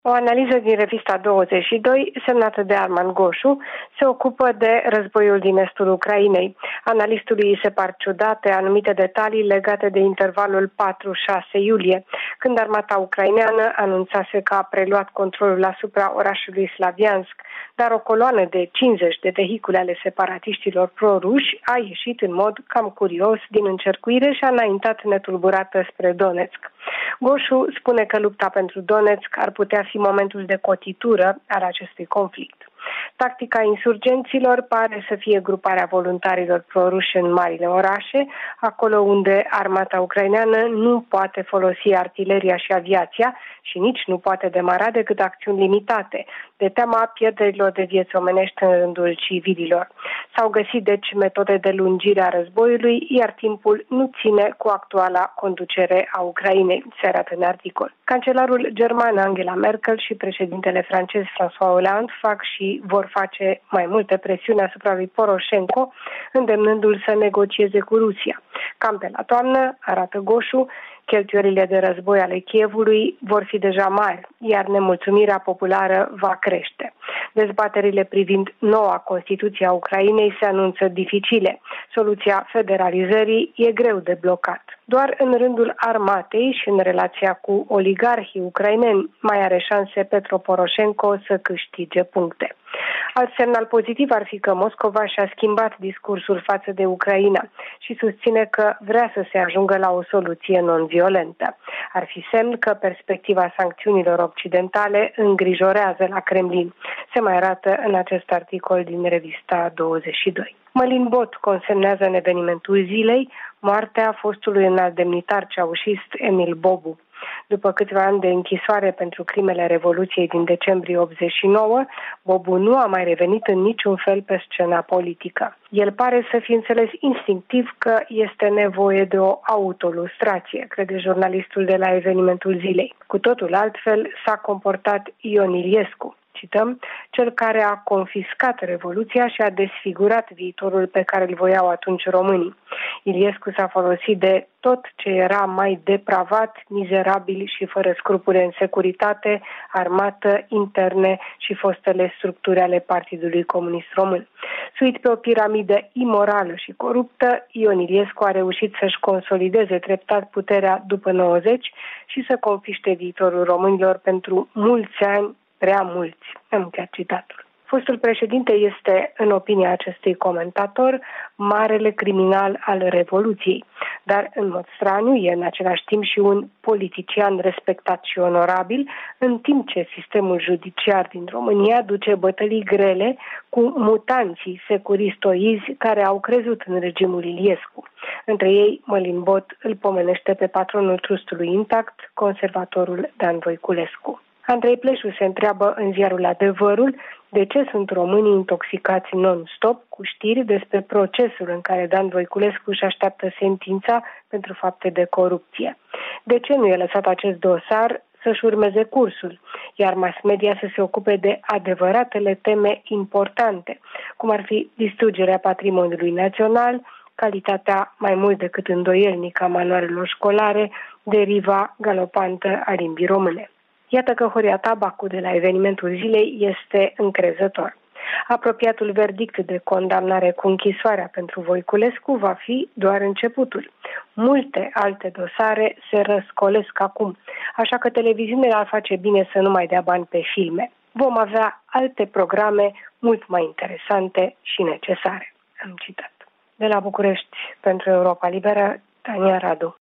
O analiză din revista 22, semnată de Arman Goșu, se ocupă de războiul din estul Ucrainei. Analistului îi se par ciudate anumite detalii legate de intervalul 4-6 iulie, când armata ucraineană anunțase că a preluat controlul asupra orașului Slaviansk, dar o coloană de 50 de vehicule ale separatiștilor proruși a ieșit în mod cam curios din încercuire și a înaintat netulburată spre Donetsk. Goșu spune că lupta pentru Donetsk ar putea fi momentul de cotitură al acestui conflict. Tactica insurgenților pare să fie gruparea voluntarilor proruși în marile orașe, acolo unde armata ucraineană nu poate folosi artileria și aviația și nici nu poate demara decât acțiuni limitate, de teama pierderilor de vieți omenești în rândul civililor. S-au găsit deci metode de lungire a războiului, iar timpul nu ține cu actuala conducere a Ucrainei, se arată în articol. Cancelarul german Angela Merkel și președintele francez François Hollande fac și vor face mai multe presiuni asupra lui Poroșenko, îndemnându-l să negocieze cu Rusia. Cam pe la toamnă, arată Goșu, cheltuielile de război ale Kievului vor fi deja mari, iar nemulțumirea populară va crește. Dezbaterile privind noua Constituție a Ucrainei se anunță dificile. Soluția federalizării e greu de blocat. Doar în rândul armatei și în relația cu oligarhii ucraineni mai are șanse Petro Poroșenko să câștige puncte. Alt semnal pozitiv ar fi că Moscova și-a schimbat discursul față de Ucraina și susține că vrea să se ajungă la o soluție non-violentă. Ar fi semn că perspectiva sancțiunilor occidentale îngrijorează la Kremlin. Se mai arată în acest articol din revista 22. Mălin Bot consemnează în evenimentul zilei moartea fostului înalt demnitar ceaușist Emil Bobu. După câțiva ani de închisoare pentru crimele Revoluției din decembrie 89, Bobu nu a mai revenit în niciun fel pe scena politică. El pare să fi înțeles instinctiv că este nevoie de o autolustrație, crede jurnalistul de la evenimentul zilei. Cu totul altfel s-a comportat Ion Iliescu. Cităm, cel care a confiscat Revoluția și a desfigurat viitorul pe care îl voiau atunci românii. Iliescu s-a folosit de tot ce era mai depravat, mizerabil și fără scrupule în securitate, armată, interne și fostele structuri ale Partidului Comunist Român. Suit pe o piramidă imorală și coruptă, Ion Iliescu a reușit să-și consolideze treptat puterea după 90 și să confiște viitorul românilor pentru mulți ani, prea mulți. Am încheiat citatul. Fostul președinte este, în opinia acestui comentator, marele criminal al Revoluției, dar în mod straniu e în același timp și un politician respectat și onorabil, în timp ce sistemul judiciar din România duce bătălii grele cu mutanții securistoizi care au crezut în regimul Iliescu. Între ei, Mălin Bot îl pomenește pe patronul trustului Intact, conservatorul Dan Voiculescu. Andrei Pleșu se întreabă în ziarul Adevărul de ce sunt românii intoxicați non-stop cu știri despre procesul în care Dan Voiculescu își așteaptă sentința pentru fapte de corupție. De ce nu e lăsat acest dosar să-și urmeze cursul, iar mass media să se ocupe de adevăratele teme importante, cum ar fi distrugerea patrimoniului național, calitatea mai mult decât îndoielnică a manualelor școlare, deriva galopantă a limbii române. Iată că Horia Tabacu de la evenimentul zilei este încrezător. Apropiatul verdict de condamnare cu închisoarea pentru Voiculescu va fi doar începutul. Multe alte dosare se răscolesc acum, așa că televiziunea ar face bine să nu mai dea bani pe filme. Vom avea alte programe mult mai interesante și necesare. Am citat. De la București, pentru Europa Liberă, Tania Radu.